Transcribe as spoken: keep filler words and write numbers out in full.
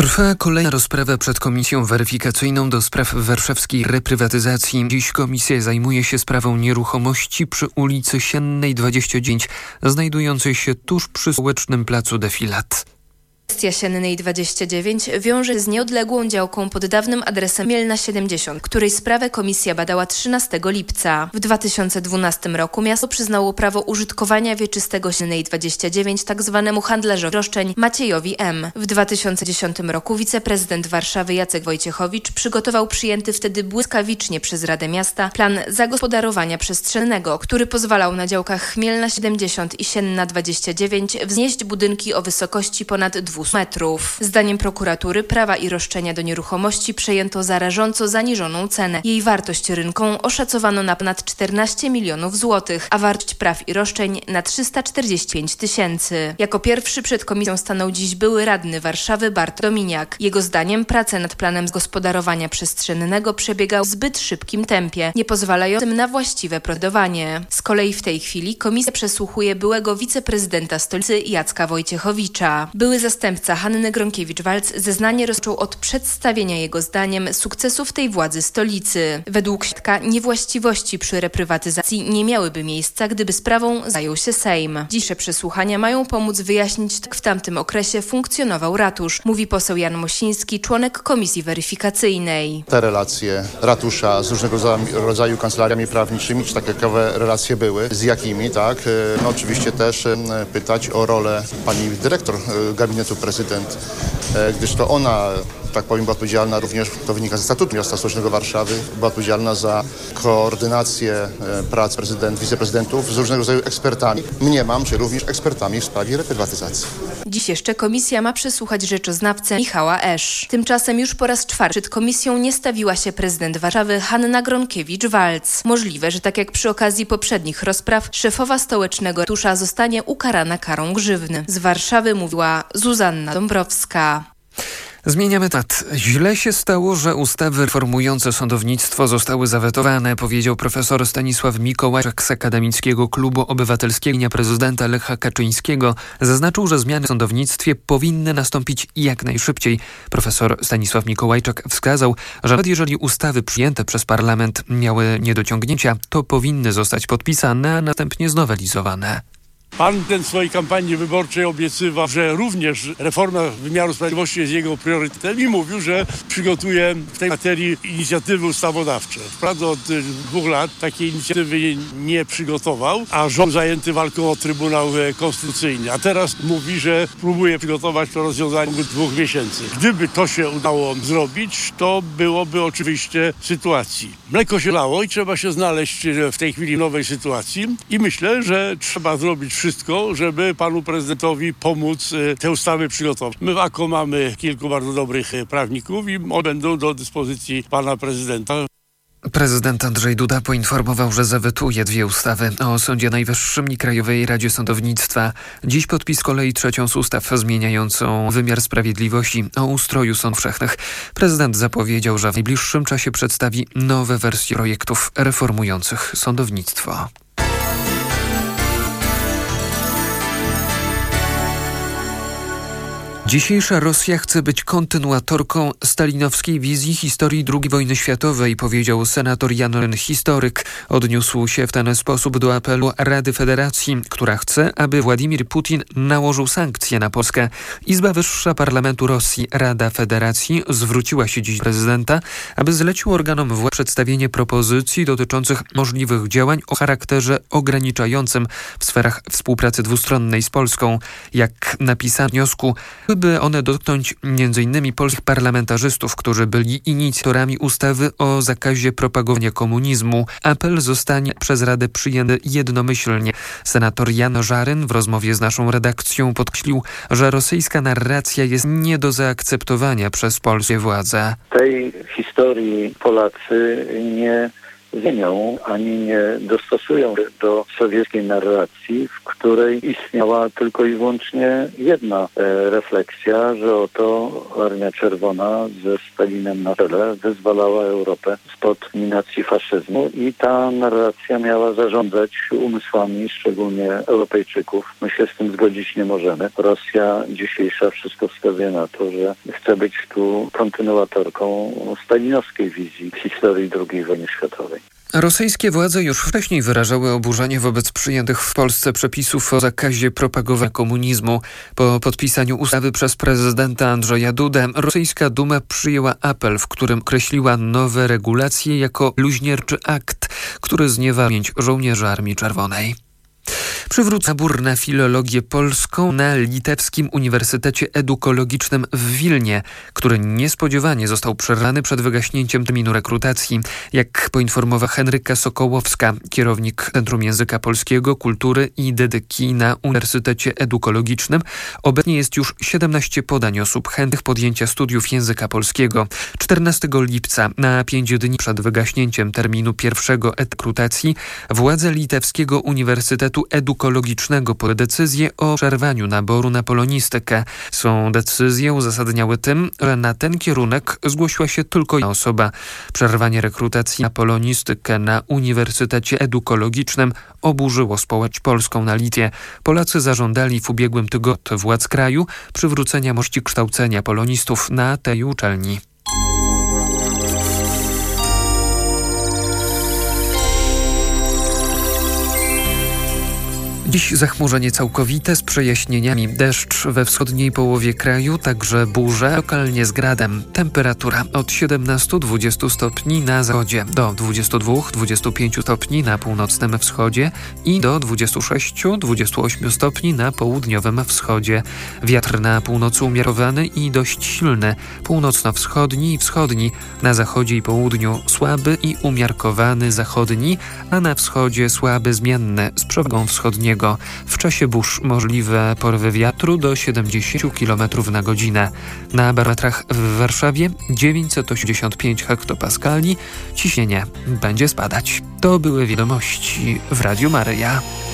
Trwa kolejna rozprawa przed Komisją Weryfikacyjną do spraw warszawskiej reprywatyzacji. Dziś komisja zajmuje się sprawą nieruchomości przy ulicy Siennej dwadzieścia dziewięć, znajdującej się tuż przy stołecznym placu Defilat. Kwestia Siennej dwadzieścia dziewięć wiąże się z nieodległą działką pod dawnym adresem Mielna siedemdziesiąt, której sprawę komisja badała trzynastego lipca. W dwa tysiące dwunastym roku miasto przyznało prawo użytkowania wieczystego Siennej dwadzieścia dziewięć tzw. handlarzowi roszczeń Maciejowi M. W dwa tysiące dziesiątym roku wiceprezydent Warszawy Jacek Wojciechowicz przygotował przyjęty wtedy błyskawicznie przez Radę Miasta plan zagospodarowania przestrzennego, który pozwalał na działkach Chmielna siedemdziesiąt i Sienna dwadzieścia dziewięć wznieść budynki o wysokości ponad dwustu metrów. Zdaniem prokuratury prawa i roszczenia do nieruchomości przejęto za rażąco zaniżoną cenę. Jej wartość rynkową oszacowano na ponad czternaście milionów złotych, a wartość praw i roszczeń na trzysta czterdzieści pięć tysięcy. Jako pierwszy przed komisją stanął dziś były radny Warszawy Bart Dominiak. Jego zdaniem prace nad planem zagospodarowania przestrzennego przebiegały w zbyt szybkim tempie, nie pozwalającym na właściwe procedowanie. Z kolei w tej chwili komisja przesłuchuje byłego wiceprezydenta stolicy Jacka Wojciechowicza. Były zastępca Hanny Gronkiewicz-Waltz zeznanie rozpoczął od przedstawienia jego zdaniem sukcesów tej władzy stolicy. Według świadka niewłaściwości przy reprywatyzacji nie miałyby miejsca, gdyby sprawą zajął się Sejm. Dzisiejsze przesłuchania mają pomóc wyjaśnić, jak w tamtym okresie funkcjonował ratusz, mówi poseł Jan Mosiński, członek Komisji Weryfikacyjnej. Te relacje ratusza z różnego rodzaju kancelariami prawniczymi, czy takie relacje były, z jakimi, tak? No oczywiście też pytać o rolę pani dyrektor gabinetu prezydent, gdyż to ona, tak powiem, była odpowiedzialna również, to wynika ze statutu miasta stołecznego Warszawy, była odpowiedzialna za koordynację prac prezydent, wiceprezydentów z różnego rodzaju ekspertami. Mniemam, że również ekspertami w sprawie reprywatyzacji. Dziś jeszcze komisja ma przesłuchać rzeczoznawcę Michała Esz. Tymczasem już po raz czwarty przed komisją nie stawiła się prezydent Warszawy Hanna Gronkiewicz-Waltz. Możliwe, że tak jak przy okazji poprzednich rozpraw, szefowa stołecznego ratusza zostanie ukarana karą grzywny. Z Warszawy mówiła Zuzanna Dąbrowska. Zmieniamy temat. Źle się stało, że ustawy reformujące sądownictwo zostały zawetowane, powiedział profesor Stanisław Mikołajczak z Akademickiego Klubu Obywatelskiego prezydenta Lecha Kaczyńskiego. Zaznaczył, że zmiany w sądownictwie powinny nastąpić jak najszybciej. Profesor Stanisław Mikołajczak wskazał, że nawet jeżeli ustawy przyjęte przez parlament miały niedociągnięcia, to powinny zostać podpisane, a następnie znowelizowane. Pan ten w swojej kampanii wyborczej obiecywał, że również reforma wymiaru sprawiedliwości jest jego priorytetem i mówił, że przygotuje w tej materii inicjatywy ustawodawcze. Wprawdzie od dwóch lat takiej inicjatywy nie przygotował, a rząd zajęty walką o Trybunał Konstytucyjny. A teraz mówi, że próbuje przygotować to rozwiązanie w dwóch miesięcy. Gdyby to się udało zrobić, to byłoby oczywiście sytuacji. Mleko się lało i trzeba się znaleźć w tej chwili w nowej sytuacji i myślę, że trzeba zrobić wszystko, żeby panu prezydentowi pomóc te ustawy przygotować. My w A K O mamy kilku bardzo dobrych prawników i one będą do dyspozycji pana prezydenta. Prezydent Andrzej Duda poinformował, że zawetuje dwie ustawy o Sądzie Najwyższym i Krajowej Radzie Sądownictwa. Dziś podpis z kolei trzecią z ustaw zmieniającą wymiar sprawiedliwości o ustroju sądów powszechnych. Prezydent zapowiedział, że w najbliższym czasie przedstawi nowe wersje projektów reformujących sądownictwo. Dzisiejsza Rosja chce być kontynuatorką stalinowskiej wizji historii drugiej wojny światowej, powiedział senator Jan Ryn, historyk. Odniósł się w ten sposób do apelu Rady Federacji, która chce, aby Władimir Putin nałożył sankcje na Polskę. Izba Wyższa Parlamentu Rosji, Rada Federacji, zwróciła się dziś do prezydenta, aby zlecił organom władzy przedstawienie propozycji dotyczących możliwych działań o charakterze ograniczającym w sferach współpracy dwustronnej z Polską. Jak napisano w wniosku, by one dotknąć między innymi polskich parlamentarzystów, którzy byli inicjatorami ustawy o zakazie propagowania komunizmu. Apel zostanie przez Radę przyjęty jednomyślnie. Senator Jan Żaryn w rozmowie z naszą redakcją podkreślił, że rosyjska narracja jest nie do zaakceptowania przez polskie władze. W tej historii Polacy nie zmienią, ani nie dostosują do sowieckiej narracji, w której istniała tylko i wyłącznie jedna e, refleksja, że oto Armia Czerwona ze Stalinem na czele wyzwalała Europę spod dominacji faszyzmu i ta narracja miała zarządzać umysłami, szczególnie Europejczyków. My się z tym zgodzić nie możemy. Rosja dzisiejsza wszystko wskazuje na to, że chce być tu kontynuatorką stalinowskiej wizji historii drugiej wojny światowej. Rosyjskie władze już wcześniej wyrażały oburzenie wobec przyjętych w Polsce przepisów o zakazie propagowania komunizmu. Po podpisaniu ustawy przez prezydenta Andrzeja Dudę, rosyjska Duma przyjęła apel, w którym określiła nowe regulacje jako luźnierczy akt, który zniewa pamięć żołnierzy Armii Czerwonej. Przywrót nabór na filologię polską na Litewskim Uniwersytecie Edukologicznym w Wilnie, który niespodziewanie został przerwany przed wygaśnięciem terminu rekrutacji. Jak poinformowała Henryka Sokołowska, kierownik Centrum Języka Polskiego, Kultury i Dedyki na Uniwersytecie Edukologicznym, obecnie jest już siedemnaście podań osób chętnych podjęcia studiów języka polskiego. czternastego lipca, na pięć dni przed wygaśnięciem terminu pierwszego rekrutacji, władze Litewskiego Uniwersytetu Edukologicznego podjęły decyzję o przerwaniu naboru na polonistykę. Swą decyzję uzasadniały tym, że na ten kierunek zgłosiła się tylko jedna osoba. Przerwanie rekrutacji na polonistykę na Uniwersytecie Edukologicznym oburzyło społeczność polską na Litwie. Polacy zażądali w ubiegłym tygodniu od władz kraju przywrócenia możliwości kształcenia polonistów na tej uczelni. Dziś zachmurzenie całkowite z przejaśnieniami. Deszcz we wschodniej połowie kraju, także burze, lokalnie z gradem. Temperatura od siedemnastu do dwudziestu stopni na zachodzie, do dwudziestu dwóch do dwudziestu pięciu stopni na północnym wschodzie i do dwudziestu sześciu do dwudziestu ośmiu stopni na południowym wschodzie. Wiatr na północy umiarkowany i dość silny. Północno-wschodni i wschodni. Na zachodzie i południu słaby i umiarkowany zachodni, a na wschodzie słaby zmienny z przewagą wschodniego. W czasie burz możliwe porywy wiatru do siedemdziesięciu kilometrów na godzinę. Na barometrach w Warszawie dziewięćset osiemdziesiąt pięć hektopaskali. Ciśnienie będzie spadać. To były wiadomości w Radiu Maryja.